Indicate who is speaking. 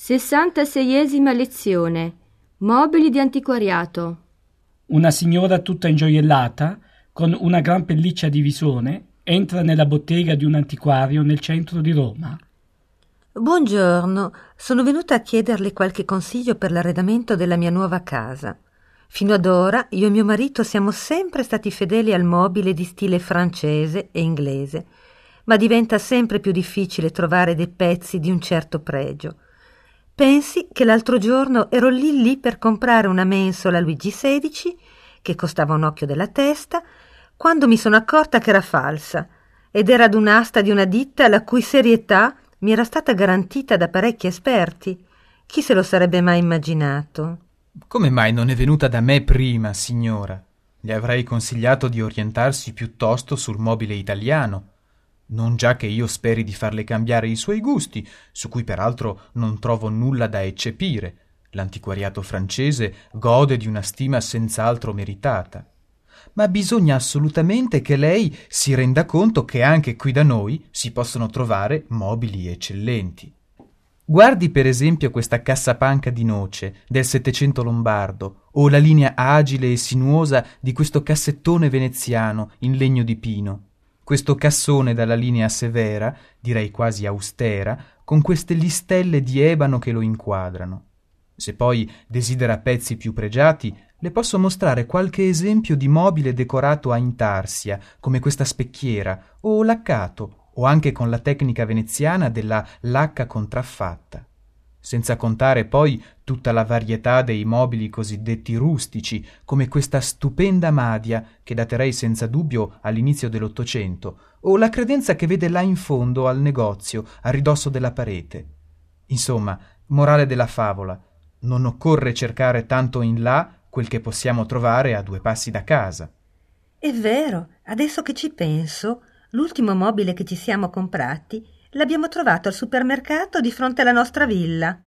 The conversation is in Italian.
Speaker 1: 66esima lezione. Mobili di antiquariato.
Speaker 2: Una signora tutta ingioiellata, con una gran pelliccia di visone, entra nella bottega di un antiquario nel centro di Roma.
Speaker 3: Buongiorno, sono venuta a chiederle qualche consiglio per l'arredamento della mia nuova casa. Fino ad ora io e mio marito siamo sempre stati fedeli al mobile di stile francese e inglese, ma diventa sempre più difficile trovare dei pezzi di un certo pregio. Pensi che l'altro giorno ero lì per comprare una mensola Luigi XVI, che costava un occhio della testa, quando mi sono accorta che era falsa ed era ad un'asta di una ditta la cui serietà mi era stata garantita da parecchi esperti. Chi se lo sarebbe mai immaginato?
Speaker 4: Come mai non è venuta da me prima, signora? Le avrei consigliato di orientarsi piuttosto sul mobile italiano. Non già che io speri di farle cambiare i suoi gusti, su cui peraltro non trovo nulla da eccepire. L'antiquariato francese gode di una stima senz'altro meritata. Ma bisogna assolutamente che lei si renda conto che anche qui da noi si possono trovare mobili eccellenti. Guardi per esempio questa cassapanca di noce del Settecento lombardo o la linea agile e sinuosa di questo cassettone veneziano in legno di pino. Questo cassone dalla linea severa, direi quasi austera, con queste listelle di ebano che lo inquadrano. Se poi desidera pezzi più pregiati, le posso mostrare qualche esempio di mobile decorato a intarsia, come questa specchiera, o laccato, o anche con la tecnica veneziana della lacca contraffatta. Senza contare poi tutta la varietà dei mobili cosiddetti rustici, come questa stupenda madia che daterei senza dubbio all'inizio dell'Ottocento, o la credenza che vede là in fondo al negozio, a ridosso della parete. Insomma, morale della favola, non occorre cercare tanto in là quel che possiamo trovare a 2 passi da casa.
Speaker 3: È vero, adesso che ci penso, l'ultimo mobile che ci siamo comprati l'abbiamo trovato al supermercato di fronte alla nostra villa.